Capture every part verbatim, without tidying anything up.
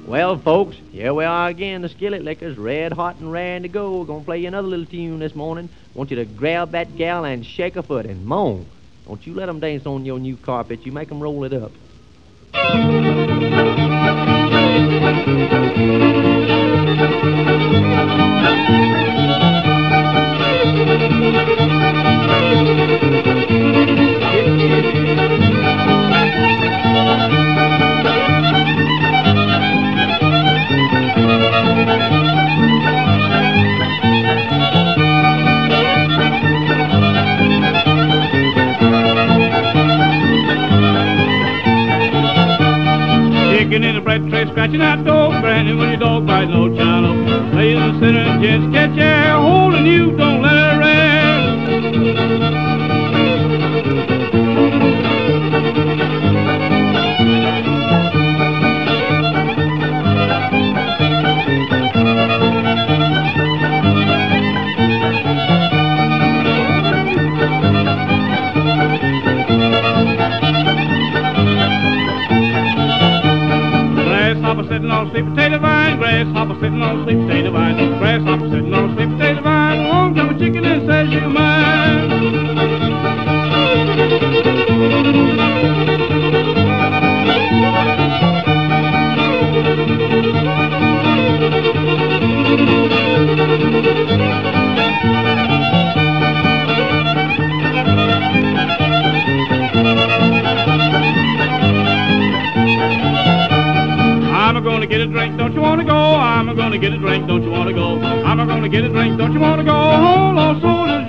Well, folks, here we are again, the Skillet Lickers, red hot and raring to go. We're going to play you another little tune this morning. Want you to grab that gal and shake a foot and moan. Don't you let them dance on your new carpet. You make them roll it up. Chicken in the bread tray, scratching that dog, granny when your dog bites no child. Lay in the center and just catch air, holding you, don't let her rest. Grasshopper sitting on a sweet potato vine, grasshopper sitting on a sweet potato vine, grasshopper sitting on a sweet potato vine, along comes a chicken and says you're mine. I'm gonna get a drink, don't you wanna go? I'm gonna get a drink, don't you wanna go? I'm gonna get a drink, don't you wanna go? Hold on, soldier's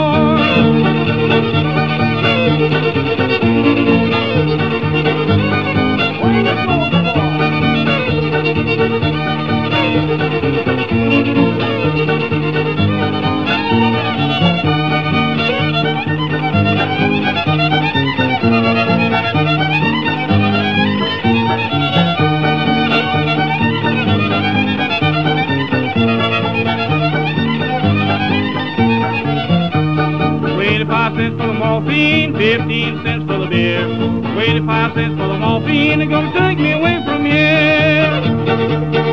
twenty-five cents for the morphine, fifteen cents for the beer. twenty-five cents for the morphine, they're gonna take me away from here.